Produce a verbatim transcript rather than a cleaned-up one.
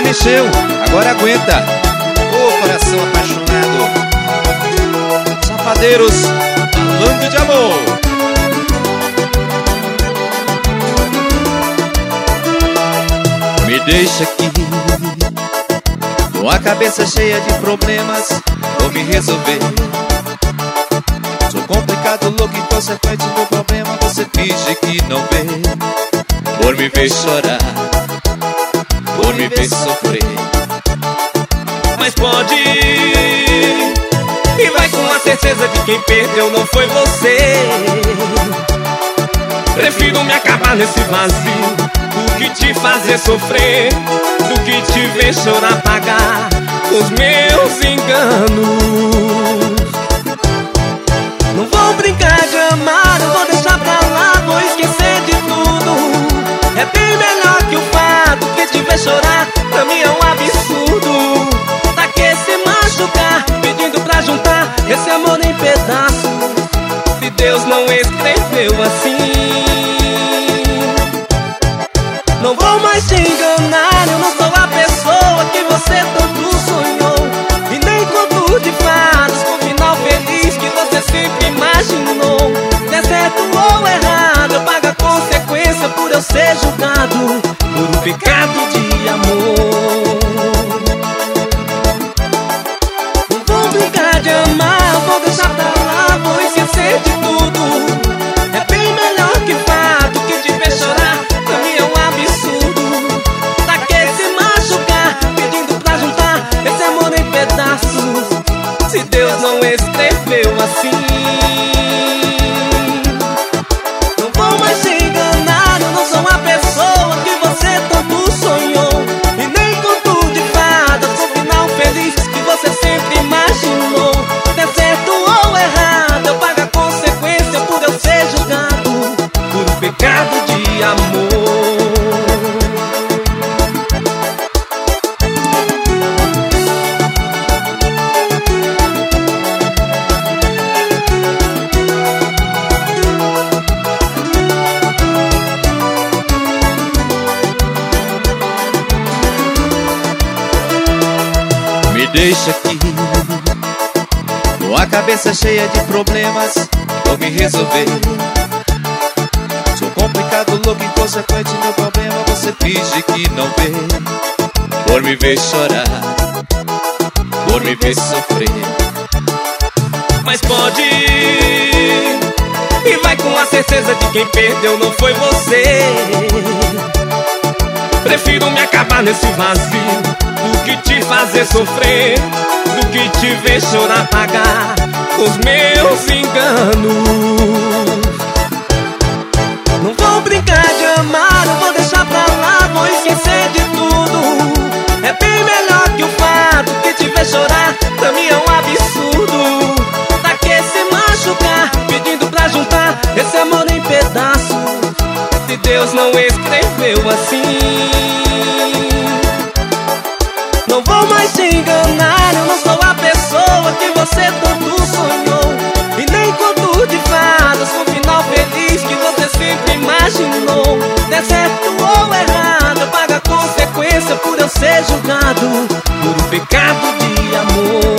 mexeu, agora aguenta. Ô coração apaixonado, Safadeiros, falando de amor. Me deixa aqui, com a cabeça cheia de problemas, vou me resolver. Sou complicado, louco, inconsequente no problema, você finge que não vê. Por me ver chorar, por me ver sofrer. Mas pode ir, e vai com a certeza de quem perdeu não foi você. Prefiro me acabar nesse vazio do que te fazer sofrer, do que te ver chorar, pagar os meus enganos. Não vou brincar de amar, não vou deixar pra lá, vou esquecer de tudo. É bem melhor que o fato que te ver chorar, pra mim é um absurdo. Pra que se machucar, pedindo pra juntar esse amor em pedaços, se Deus não escreveu assim. Não vou mais te enganar, eu não sou a pessoa que você tanto sonhou, e nem conto de fadas com final feliz que você sempre imaginou. Se é certo ou errado, eu pago a consequência por eu ser julgado por um pecado de amor. Não vou brincar de amar, vou deixar pra lá, vou esquecer de tudo. É bem melhor que fato que te ver chorar, pra mim é um absurdo. Pra que se machucar, pedindo pra juntar esse amor em pedaços, se Deus não escreveu assim. Não vou mais te enganar, eu não sou a pessoa que você tanto sonhou, e nem conto de fadas com final feliz que você sempre imaginou. Se é certo ou errado, eu pago a consequência por eu ser julgado por um pecado de amor. Me deixa aqui, com a cabeça cheia de problemas, vou me resolver. Sou complicado, louco, inconsequente no problema, você finge que não vê. Por me ver chorar, por me ver sofrer. Mas pode ir, e vai com a certeza de quem perdeu não foi você. Prefiro me acabar nesse vazio do que te fazer sofrer, do que te ver chorar, pagar os meus enganos. Não vou brincar de amar, não vou deixar pra lá, vou esquecer de tudo. É bem melhor que o fato que te ver chorar, pra mim é um absurdo. Pra que se machucar, pedindo pra juntar esse amor em pedaços, se Deus não escreveu assim. Não vou mais te enganar, eu não sou a pessoa que você tanto sonhou, e nem conto de fadas com final feliz que você sempre imaginou. Se é certo ou errado, eu pago a consequência por eu ser julgado por um pecado de amor.